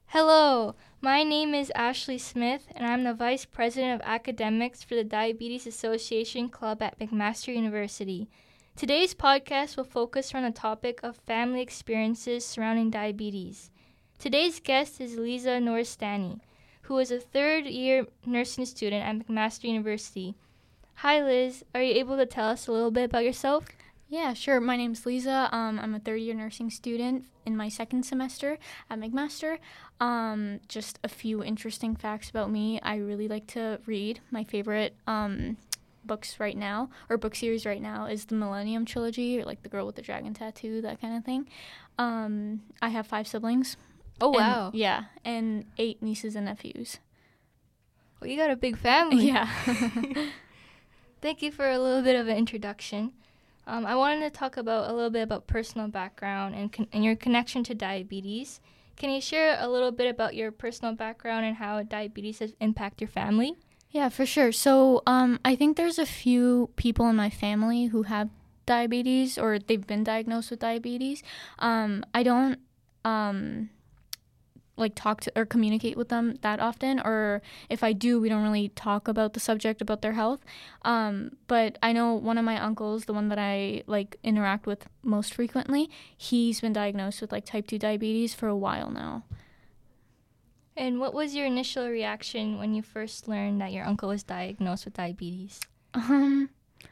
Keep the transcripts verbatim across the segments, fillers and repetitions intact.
Hello, my name is Ashley Smith, and I'm the Vice President of Academics for the Diabetes Association Club at McMaster University. Today's podcast will focus on the topic of family experiences surrounding diabetes. Today's guest is Lisa Noristani, who is a third-year nursing student at McMaster University. Hi, Liz. Are you able to tell us a little bit about yourself? Yeah, sure. My name's Lisa. Um, I'm a third-year nursing student in my second semester at McMaster. Um, just a few interesting facts about me. I really like to read. My favorite um, books right now, or book series right now, is the Millennium Trilogy, or like The Girl with the Dragon Tattoo, that kind of thing. Um, I have five siblings. Oh, and, wow. Yeah, and eight nieces and nephews. Well, you got a big family. Yeah. Thank you for a little bit of an introduction. Um, I wanted to talk about a little bit about personal background and, con- and your connection to diabetes. Can you share a little bit about your personal background and how diabetes has impacted your family? Yeah, for sure. So um, I think there's a few people in my family who have diabetes or they've been diagnosed with diabetes. Um, I don't um, like talk to or communicate with them that often, or if I do, we don't really talk about the subject about their health. Um, but I know one of my uncles, the one that I like interact with most frequently, he's been diagnosed with like type two diabetes for a while now. And what was your initial reaction when you first learned that your uncle was diagnosed with diabetes? Um,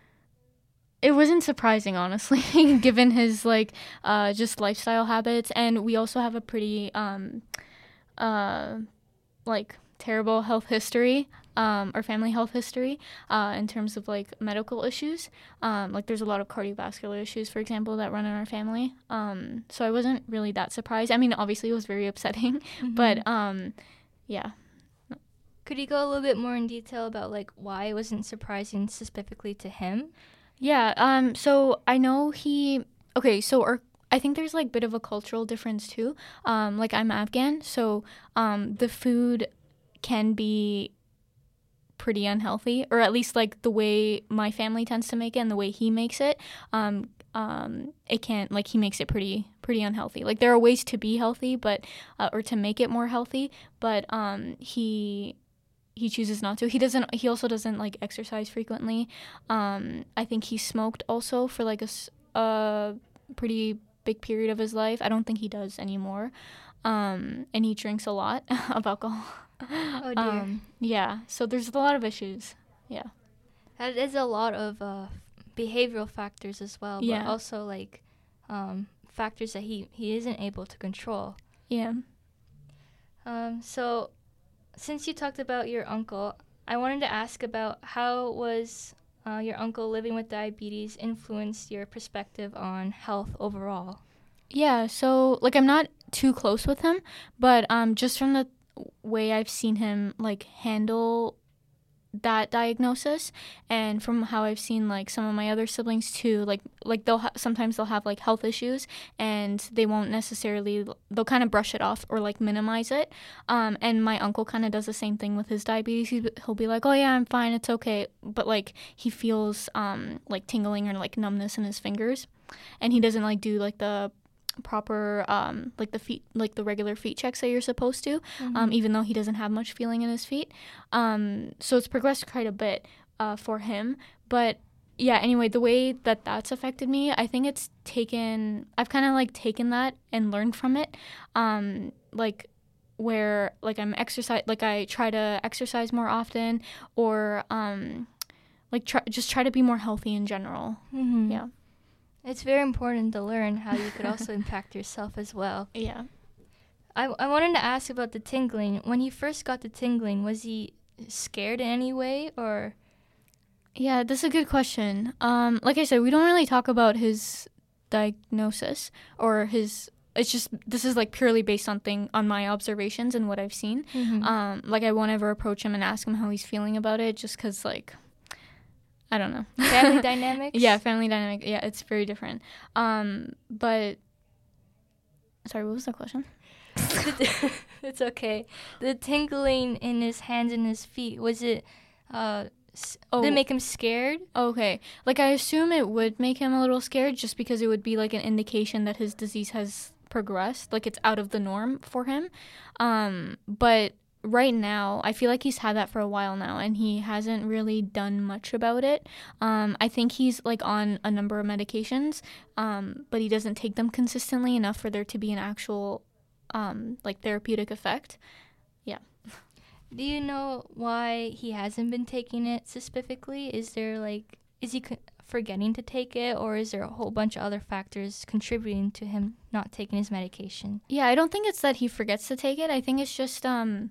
it wasn't surprising, honestly, given his like uh just lifestyle habits, and we also have a pretty um uh like terrible health history, um or family health history, uh in terms of like medical issues. Um, like there's a lot of cardiovascular issues, for example, that run in our family. Um, so I wasn't really that surprised. I mean, obviously it was very upsetting, Mm-hmm. but um, yeah. Could you go a little bit more in detail about like why it wasn't surprising specifically to him? Yeah, um, so I know he, okay, so our, I think there's like a bit of a cultural difference too. Um, like I'm Afghan, so um, the food can be pretty unhealthy, or at least like the way my family tends to make it and the way he makes it, um, um, it can't, like he makes it pretty, pretty unhealthy. Like there are ways to be healthy, but, uh, or to make it more healthy, but um, he... he chooses not to. He doesn't, he also doesn't like exercise frequently. Um, I think he smoked also for like a, a pretty big period of his life. I don't think he does anymore. Um, and he drinks a lot of alcohol. Oh, dear. Um, yeah. So there's a lot of issues. Yeah. That is a lot of uh, behavioral factors as well, but Yeah. also like um, factors that he, he isn't able to control. Yeah. Um, so since you talked about your uncle, I wanted to ask about how was uh, your uncle living with diabetes influenced your perspective on health overall? Yeah, so like I'm not too close with him, but um just from the way I've seen him like handle that diagnosis, and from how I've seen like some of my other siblings too, like like they'll ha- sometimes they'll have like health issues and they won't necessarily, they'll kind of brush it off or like minimize it. Um and my uncle kind of does the same thing with his diabetes. He, he'll be like, oh yeah, I'm fine, it's okay, but like he feels um like tingling or like numbness in his fingers, and he doesn't like do like the proper um like the feet, like the regular feet checks that you're supposed to. Mm-hmm. Um even though he doesn't have much feeling in his feet. Um so it's progressed quite a bit uh for him. But yeah, anyway, the way that that's affected me, I think it's taken, I've kind of like taken that and learned from it. Um like where like I'm exercise, like I try to exercise more often, or um like try, just try to be more healthy in general. Mm-hmm. Yeah. It's very important to learn how you could also impact yourself as well. Yeah. I, I wanted to ask about the tingling. When he first got the tingling, was he scared in any way, or? Yeah, that's a good question. Um, like I said, we don't really talk about his diagnosis or his. It's just, this is like purely based on thing on my observations and what I've seen. Mm-hmm. Um, like I won't ever approach him and ask him how he's feeling about it, just because like, I don't know. Family dynamics? Yeah, family dynamic. Yeah, it's very different. Um, but sorry, what was the question? It's okay. The tingling in his hands and his feet, was it, uh, s- Oh. did it make him scared? Okay. Like I assume it would make him a little scared, just because it would be like an indication that his disease has progressed. Like, it's out of the norm for him. Um, but right now, I feel like he's had that for a while now, and he hasn't really done much about it. Um, I think he's, like, on a number of medications, um, but he doesn't take them consistently enough for there to be an actual, um, like, therapeutic effect. Yeah. Do you know why he hasn't been taking it specifically? Is there, like, is he co- forgetting to take it, or is there a whole bunch of other factors contributing to him not taking his medication? Yeah, I don't think it's that he forgets to take it. I think it's just, um,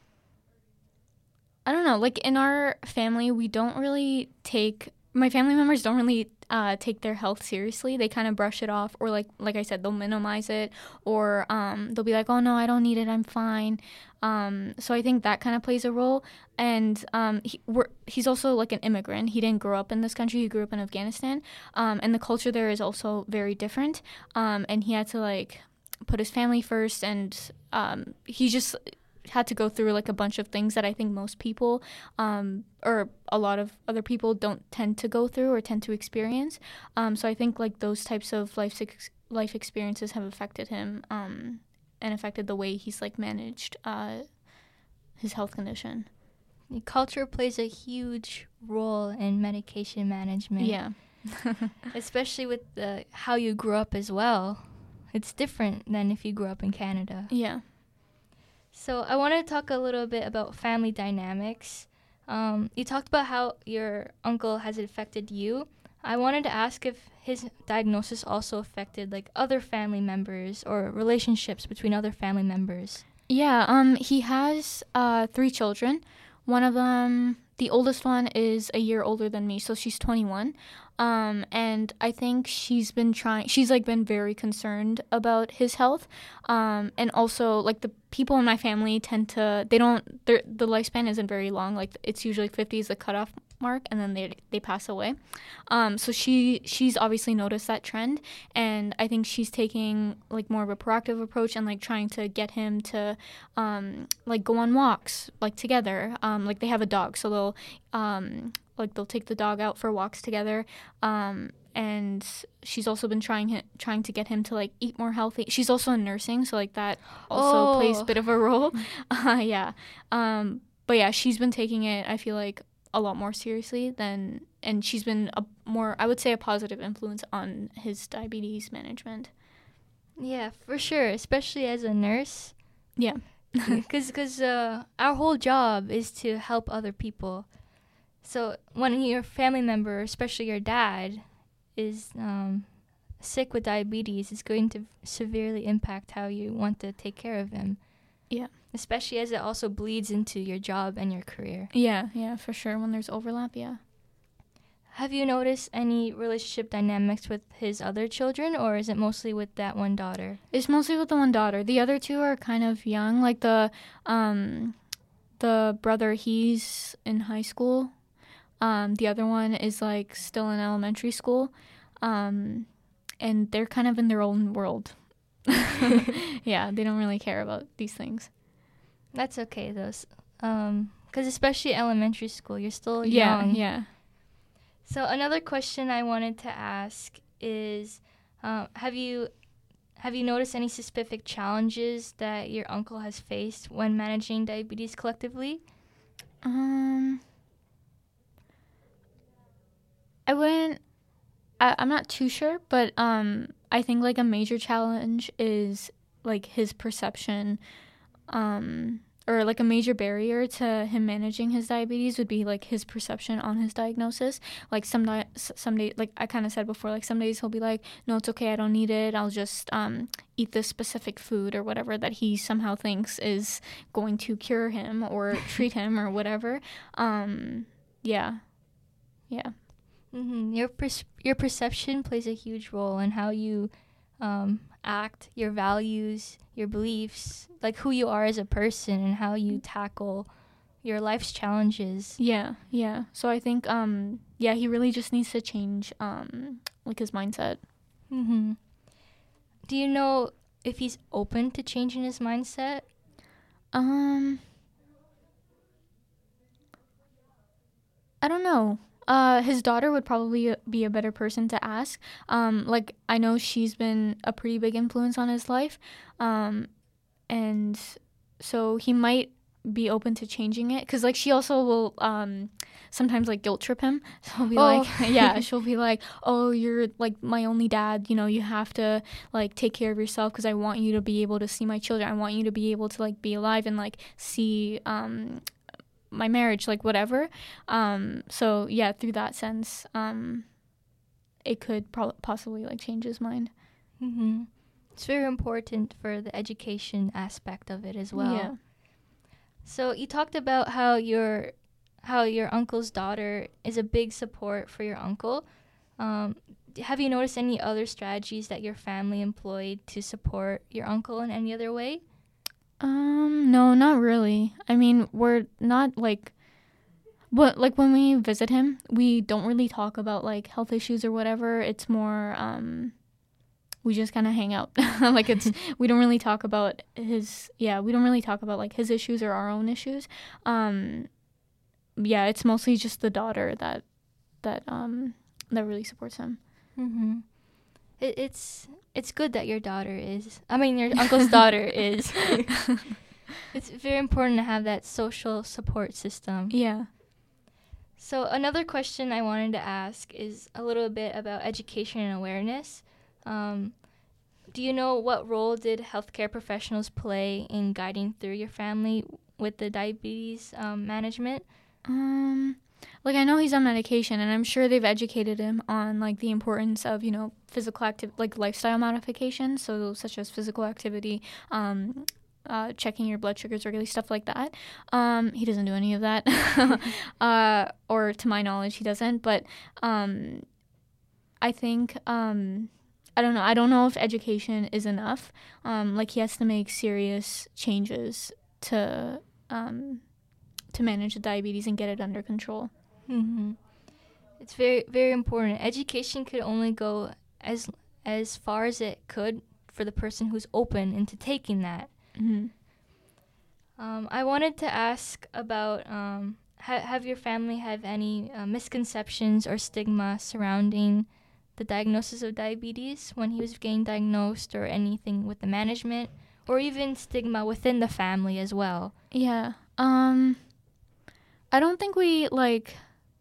I don't know, like, in our family, we don't really take, my family members don't really uh, take their health seriously. They kind of brush it off, or like like I said, they'll minimize it, or um, they'll be like, oh no, I don't need it, I'm fine. Um, so I think that kind of plays a role. And um, he, we're, he's also like an immigrant. He didn't grow up in this country. He grew up in Afghanistan. Um, and the culture there is also very different. Um, and he had to like put his family first, and um, he just had to go through like a bunch of things that I think most people um, or a lot of other people don't tend to go through or tend to experience. Um, so I think like those types of life ex- life experiences have affected him um, and affected the way he's like managed uh, his health condition. Culture plays a huge role in medication management. Yeah. Especially with the, how you grew up as well. It's different than if you grew up in Canada. Yeah. So I want to talk a little bit about family dynamics. Um, you talked about how your uncle has affected you. I wanted to ask if his diagnosis also affected like other family members or relationships between other family members. Yeah, um, he has uh, three children. One of them, the oldest one, is a year older than me, so she's twenty-one. Um, and I think she's been trying, she's like been very concerned about his health. Um, and also like the people in my family tend to, they don't, the lifespan isn't very long. Like it's usually fifty is the cutoff mark, and then they they pass away. Um, so she she's obviously noticed that trend, and I think she's taking like more of a proactive approach and like trying to get him to um, like go on walks like together. Um, like they have a dog, so they'll um, like they'll take the dog out for walks together. Um, and she's also been trying trying to get him to like eat more healthy. She's also in nursing, so like that also oh. plays a bit of a role. Uh, yeah, um, but yeah, she's been taking it, I feel like, a lot more seriously than, and she's been a more, I would say, a positive influence on his diabetes management. Yeah, for sure, especially as a nurse. Yeah. Because cause, uh, our whole job is to help other people. So when your family member, especially your dad, is um, sick with diabetes, it's going to severely impact how you want to take care of him. Yeah. Especially as it also bleeds into your job and your career. Yeah, yeah, for sure. When there's overlap, yeah. Have you noticed any relationship dynamics with his other children, or is it mostly with that one daughter? It's mostly with the one daughter. The other two are kind of young. Like the um, the brother, he's in high school. Um, the other one is like still in elementary school. Um, and they're kind of in their own world. Yeah, they don't really care about these things. That's okay, though. Um, because especially elementary school, you're still Yeah, young. yeah. So another question I wanted to ask is, uh, have you have you noticed any specific challenges that your uncle has faced when managing diabetes collectively? Um, I wouldn't. I, I'm not too sure, but um, I think like a major challenge is like his perception. Um, or like a major barrier to him managing his diabetes would be like his perception on his diagnosis. Like some di- some day, like I kind of said before, like some days he'll be like, no, it's okay, I don't need it, I'll just um eat this specific food or whatever that he somehow thinks is going to cure him or treat him or whatever. Um, yeah, yeah. Mm-hmm. Your pers- your perception plays a huge role in how you um, act, your values, your beliefs, like who you are as a person and how you tackle your life's challenges. Yeah, yeah. So I think, um, yeah, he really just needs to change, um, like his mindset. Mm-hmm. Do you know if he's open to changing his mindset? Um, I don't know. Uh, his daughter would probably be a better person to ask. Um, like I know she's been a pretty big influence on his life, um, and so he might be open to changing it. Cause like she also will um, sometimes like guilt trip him. So she'll be Oh. like, yeah, she'll be like, oh, you're like my only dad. You know, you have to like take care of yourself because I want you to be able to see my children. I want you to be able to like be alive and like see um my marriage, like whatever. Um, so yeah, through that sense, um, it could pro- possibly like change his mind. Mm-hmm. It's very important for the education aspect of it as well. Yeah. So you talked about how your how your uncle's daughter is a big support for your uncle. Um, have you noticed any other strategies that your family employed to support your uncle in any other way? Um, no, not really. I mean, we're not like, but like when we visit him, we don't really talk about like health issues or whatever. It's more, um, we just kind of hang out. Like it's, we don't really talk about his, yeah, we don't really talk about like his issues or our own issues. Um, yeah, it's mostly just the daughter that, that, um, that really supports him. Mm-hmm. It, it's it's good that your daughter is. I mean, your uncle's daughter is. It's very important to have that social support system. Yeah. So another question I wanted to ask is a little bit about education and awareness. Um, do you know what role did healthcare professionals play in guiding through your family with the diabetes um, management? Um, like I know he's on medication, and I'm sure they've educated him on like the importance of you know physical active like lifestyle modifications, so such as physical activity, um, uh, checking your blood sugars regularly, stuff like that. Um, he doesn't do any of that, uh, or to my knowledge, he doesn't. But um, I think um. I don't know. I don't know if education is enough. Um, like he has to make serious changes to um, to manage the diabetes and get it under control. Mm-hmm. It's very very important. Education could only go as as far as it could for the person who's open into taking that. Mm-hmm. Um, I wanted to ask about um, ha- have your family have any uh, misconceptions or stigma surrounding the diagnosis of diabetes when he was getting diagnosed, or anything with the management, or even stigma within the family as well? Yeah. Um, I don't think we like.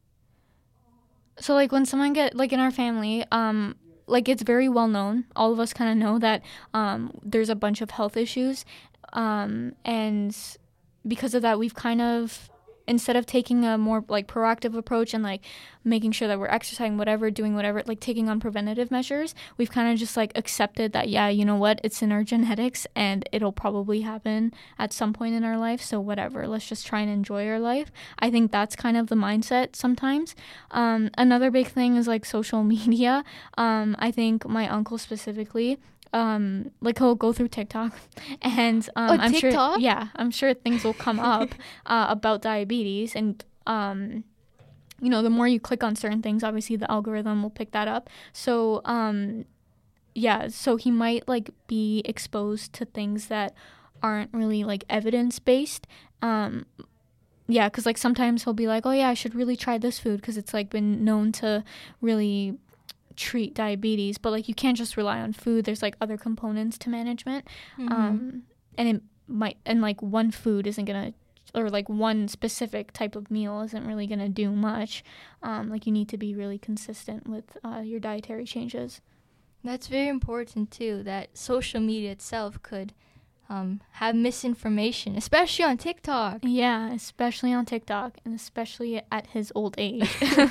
So like when someone get like in our family, um, like it's very well known. All of us kind of know that um, there's a bunch of health issues, um, and because of that, we've kind of instead of taking a more like proactive approach and like making sure that we're exercising whatever doing whatever like taking on preventative measures, we've kind of just like accepted that yeah you know what, it's in our genetics and it'll probably happen at some point in our life, so whatever, let's just try and enjoy our life. I think that's kind of the mindset sometimes. Um, another big thing is like social media. um, I think my uncle specifically, Um, like he'll go through TikTok, and um, Oh, I'm TikTok? sure, yeah, I'm sure things will come up uh, about diabetes, and um, you know, the more you click on certain things, obviously the algorithm will pick that up. So, um, yeah, so he might like be exposed to things that aren't really like evidence based. Um, yeah, because like sometimes he'll be like, oh yeah, I should really try this food because it's like been known to really treat diabetes, but like you can't just rely on food. There's like other components to management. Mm-hmm. um and it might and like one food isn't gonna, or like one specific type of meal isn't really gonna do much. Um like you need to be really consistent with uh, your dietary changes. That's very important too, that social media itself could um, have misinformation, especially on TikTok. Yeah, especially on TikTok, and especially at his old age.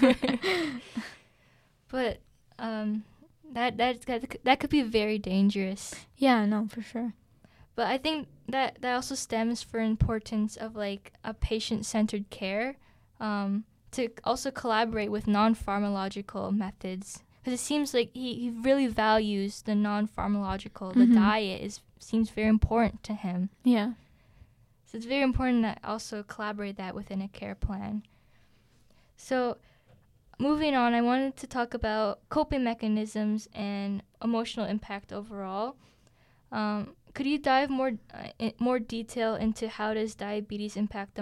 But um, that, that that that could be very dangerous. Yeah, no, for sure. But I think that that also stems for importance of like a patient-centered care, um, to also collaborate with non-pharmacological methods. Because it seems like he, he really values the non-pharmacological. Mm-hmm. The diet is seems very important to him. Yeah. So it's very important to also collaborate that within a care plan. So moving on, I wanted to talk about coping mechanisms and emotional impact overall. Um, could you dive more uh, in more detail into how does diabetes impact the mo-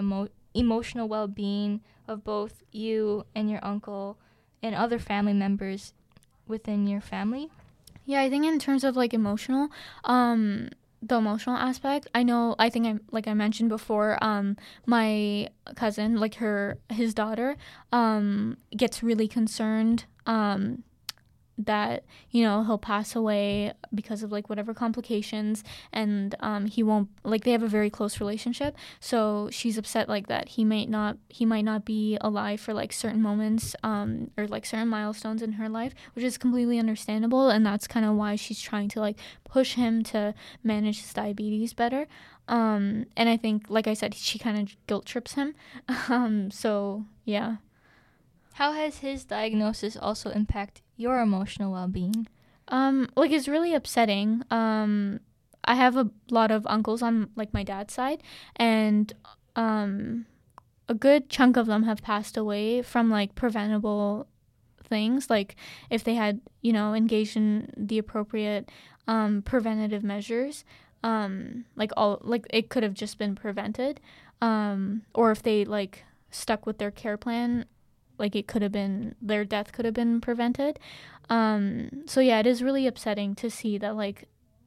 emotional well-being of both you and your uncle and other family members within your family? Yeah, I think in terms of like emotional, um, the emotional aspect, I know, I think I, like I mentioned before, um, my cousin, like her, his daughter, um, gets really concerned, um, that, you know, he'll pass away because of like whatever complications, and um he won't, like, they have a very close relationship, so she's upset like that he might not he might not be alive for like certain moments, um or like certain milestones in her life, which is completely understandable, and that's kind of why she's trying to like push him to manage his diabetes better. Um and I think, like I said, she kind of guilt trips him. Um so yeah. How has his diagnosis also impacted your emotional well-being? Um, like, it's really upsetting. Um, I have a lot of uncles on like my dad's side, and um, a good chunk of them have passed away from like preventable things. Like, if they had, you know, engaged in the appropriate um, preventative measures, um, like all like it could have just been prevented. Um, or if they like stuck with their care plan, like it could have been, their death could have been prevented. Um so yeah, it is really upsetting to see that, like,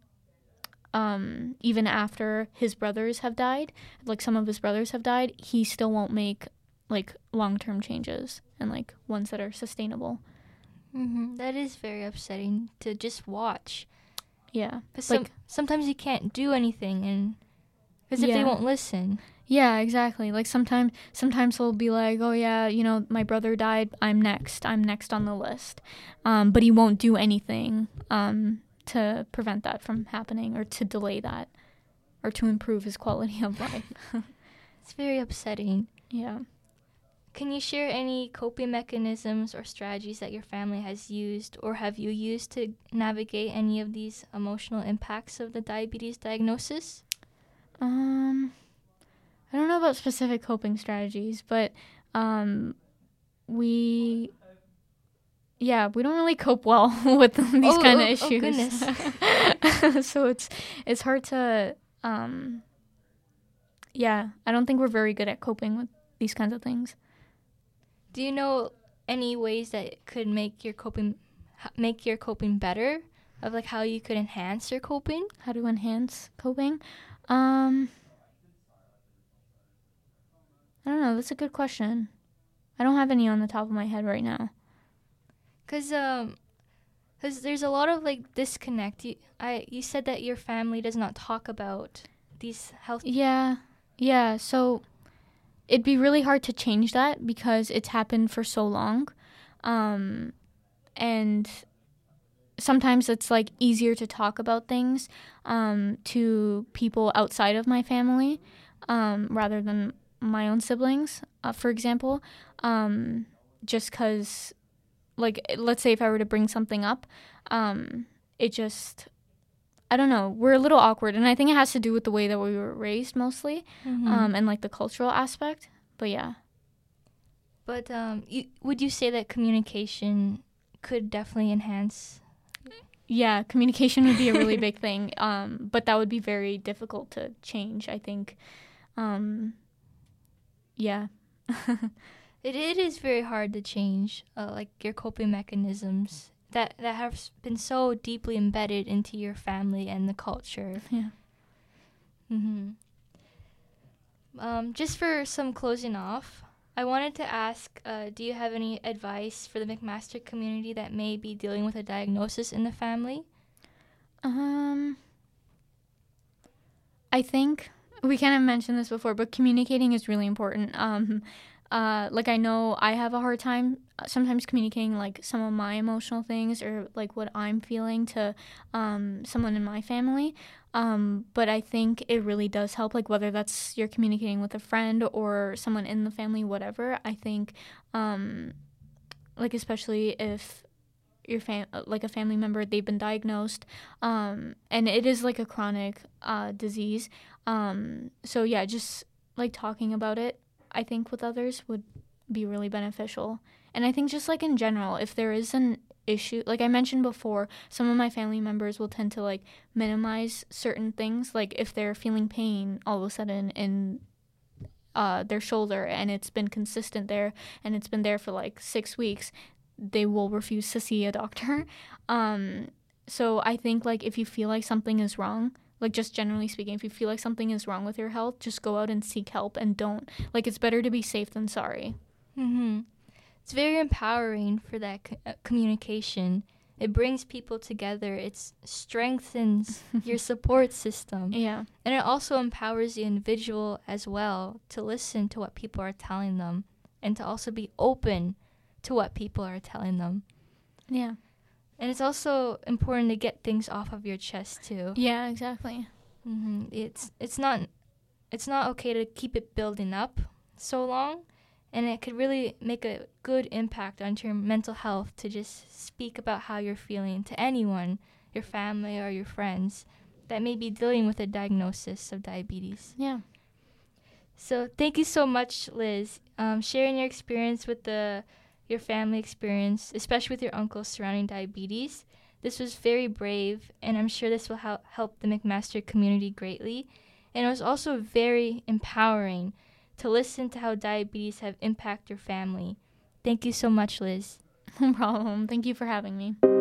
um even after his brothers have died, like some of his brothers have died, he still won't make like long-term changes and like ones that are sustainable. Mm-hmm. That is very upsetting to just watch. Yeah, Because like some, sometimes you can't do anything, and because if yeah. they won't listen. Yeah, exactly. Like sometimes sometimes he'll be like, "Oh yeah, you know, my brother died. I'm next. I'm next on the list." Um, but he won't do anything um, to prevent that from happening, or to delay that, or to improve his quality of life. It's very upsetting. Yeah. Can you share any coping mechanisms or strategies that your family has used, or have you used to navigate any of these emotional impacts of the diabetes diagnosis? Um I don't know about specific coping strategies, but um, we, yeah, we don't really cope well with these Oh, kind of oh, oh, issues. goodness. So it's it's hard to, um, yeah, I don't think we're very good at coping with these kinds of things. Do you know any ways that could make your coping h- make your coping better? Of like how you could enhance your coping? How to enhance coping? Um, I don't know. That's a good question. I don't have any on the top of my head right now. Cause um, cause there's a lot of like disconnect. You, I you said that your family does not talk about these health. Yeah, yeah. So it'd be really hard to change that because it's happened for so long, um, and sometimes it's like easier to talk about things um, to people outside of my family um, rather than my own siblings, uh, for example, um, just because, like, let's say if I were to bring something up, um, it just, I don't know, we're a little awkward, and I think it has to do with the way that we were raised mostly, Mm-hmm. um, and like the cultural aspect, but yeah. But um, you, would you say that communication could definitely enhance? Yeah, communication would be a really big thing, um, but that would be very difficult to change, I think. Um, yeah. It, it is very hard to change, uh, like your coping mechanisms that that have been so deeply embedded into your family and the culture. Yeah. Mm-hmm. Um, just for some closing off, I wanted to ask, uh, do you have any advice for the McMaster community that may be dealing with a diagnosis in the family? Um, I think we kind of mentioned this before, but communicating is really important. Um, uh, like I know I have a hard time sometimes communicating like some of my emotional things or like what I'm feeling to um, someone in my family. Um, but I think it really does help, like whether that's you're communicating with a friend or someone in the family, whatever. I think, um, like especially if your fam like a family member, they've been diagnosed, um, and it is like a chronic uh, disease. Um, so yeah, just like talking about it, I think with others would be really beneficial. And I think just like in general, if there is an issue, like I mentioned before, some of my family members will tend to like minimize certain things. Like if they're feeling pain all of a sudden in uh, their shoulder and it's been consistent there and it's been there for like six weeks, they will refuse to see a doctor. Um, so I think like if you feel like something is wrong, like just generally speaking, if you feel like something is wrong with your health, just go out and seek help and don't, like it's better to be safe than sorry. Mm-hmm. It's very empowering for that co- uh, communication. It brings people together. It strengthens your support system. Yeah. And it also empowers the individual as well to listen to what people are telling them and to also be open to what people are telling them. Yeah. And it's also important to get things off of your chest too. Yeah, exactly. Mm-hmm. It's it's not it's not okay to keep it building up so long, and it could really make a good impact on your mental health to just speak about how you're feeling to anyone, your family or your friends that may be dealing with a diagnosis of diabetes. Yeah. So thank you so much, Liz, um, sharing your experience with the your family experience, especially with your uncles surrounding diabetes. This was very brave, and I'm sure this will help help the McMaster community greatly. And it was also very empowering to listen to how diabetes have impacted your family. Thank you so much, Liz. No problem. Thank you for having me.